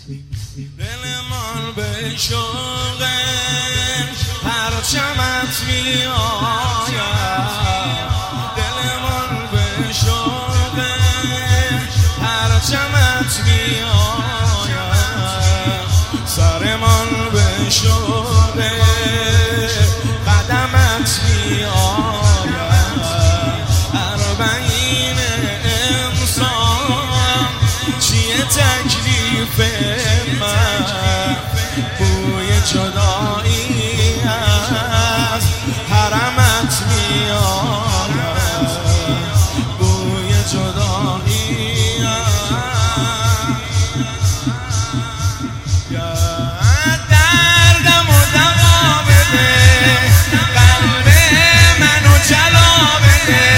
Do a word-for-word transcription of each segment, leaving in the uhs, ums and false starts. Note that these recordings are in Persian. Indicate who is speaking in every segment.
Speaker 1: دلمان به شوق پرچمت می آید، دلمان به شوق پرچمت می آید، سرمان به شوق قدمت می آید. اربعین انسان چیه تکلیف من؟ بوی جدایی از حرمت می آید، بوی جدایی از دردم و دوا بده، قلب منو جلا بده،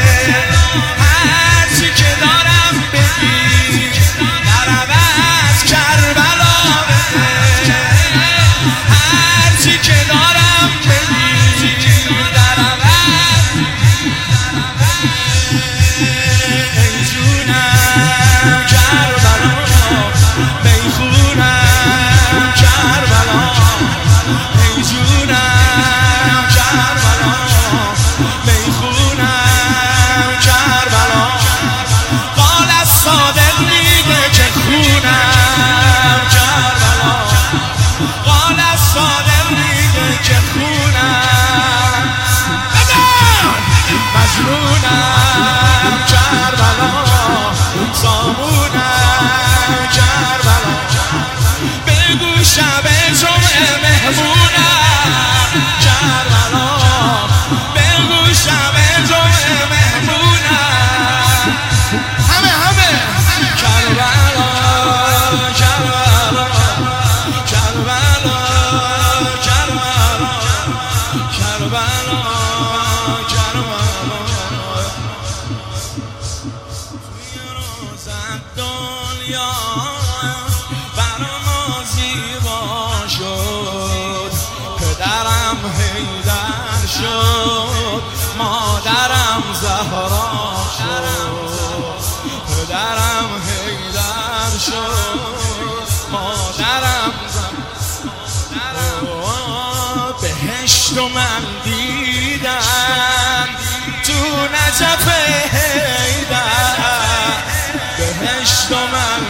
Speaker 1: هرچی که دارم بگی در عوض کربلا بده، هرچی که دارم بگی در عوض. ای جونم کربلا، میخونم کربلا، ای جونم کربلا، میخونم کربلا. قال از صادق میگه که خونم کربلا، قال از صادق میگه که خونم مجنونم کربلا، سامونم کربلا. بگو شب جمعه مهمونم کربلا، بگو شب جمعه مهمونم. همه همه کربلا کربلا کربلا کربلا کربلا کربلا. توی روزت دنیا برا ما زیبا شد، پدرم حیدر شد، مادرم زهرا شد، پدرم حیدر شد، مادرم زهرا. بهشت و من دیدم تو نجف حیدر، بهشت و من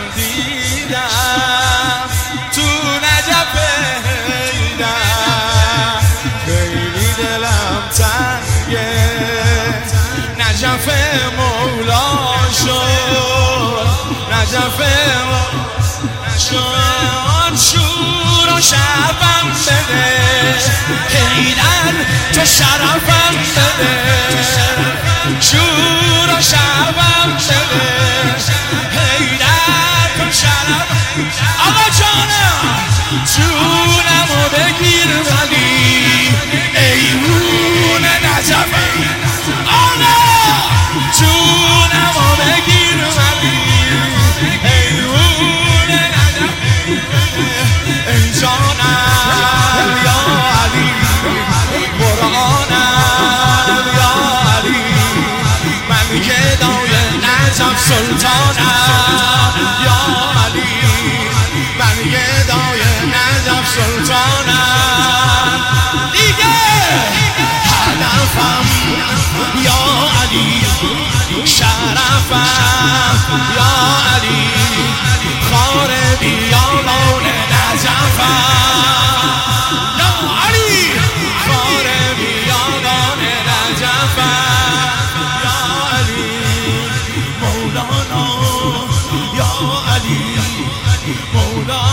Speaker 1: دیدم تو نجف حیدر. خیلی دلم تنگه نجف مولا شد، نجف مولا شد. شور و شرفم بده حیدر، تو شرفم بده، شور و شرفم بده حیدر، تو شرفم. آقا جانم جونمو بگیر ولی ایوون نجف. آقا جونمو بگیر ولی ایوون نجف. ای جانم یا علی، قرآنم یا علی، من گدای نجف سلطانم یا علی، من گدای نجف سلطانم. دیگه هدفم یا علی، شرفم یا علی، خار بیابان نجفم یا علی، خار بیابان نجفم یا علی. مولانا یا علی، مولانا